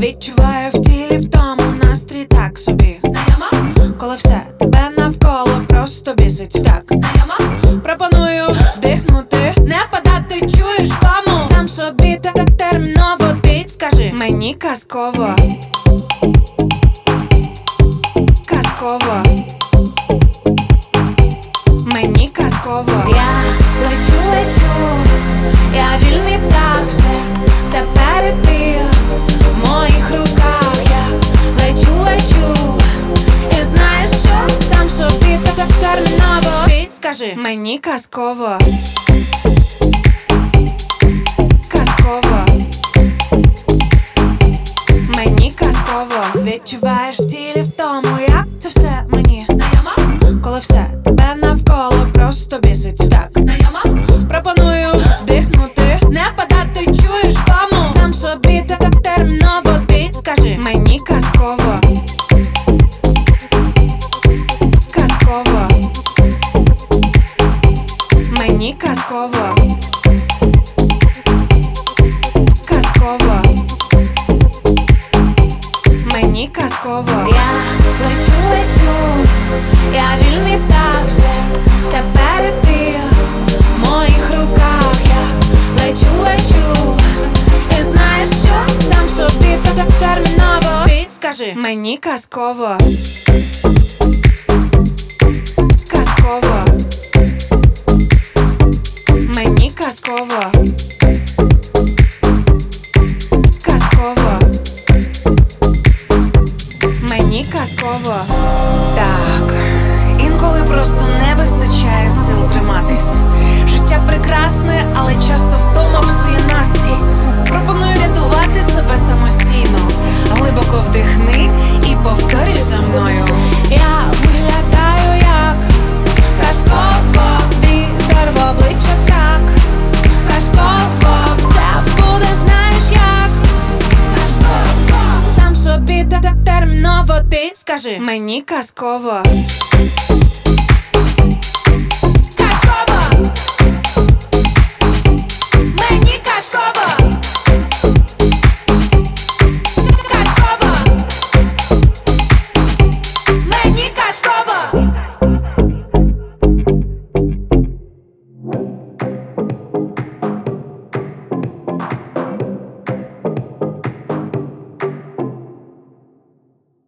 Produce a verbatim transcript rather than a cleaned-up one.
Відчуваю в тілі втому, настрій так собі. Знайома? Коли все тебе навколо просто бісить. Так, Знайома? пропоную вдихнути, не падати, чуєш кому? Сам собі так терміново ти скажи мені казково. Казково. Мені казково. Я лечу, лечу, я вільний птах, все тепер і ти в моїх руках. Я лечу, лечу, і знаєш що? Сам собі так терміново ти скажи мені казково. Казково. Мені казково. Відчуваєш в тілі втому, як це все мені Знайома? коли все тебе навколо просто бісить. Так, Знайома? пропоную вдихнути, не падати, чуєш кому? Сам собі так терміново ти скажи мені казково. Казково. Мені казково. Казково. Мені казково. Я лечу, лечу, я вільний птах, все тепер і ти в моїх руках. Я лечу, лечу, і знаєш що? Сам собі так терміново ти скажи мені казково. Казково. Мені казково. Казково. Мені казково. Так, інколи просто не вистачає сил триматись. Життя прекрасне, але часто втома псує настрій. Пропоную рятувати себе самостійно. Глибоко вдихни і повторюй за мною. Я виглядаю як казково, вітер в обличчя так. Казково, все буде, знаєш як. Сам собі так терміново ти скажи мені казково.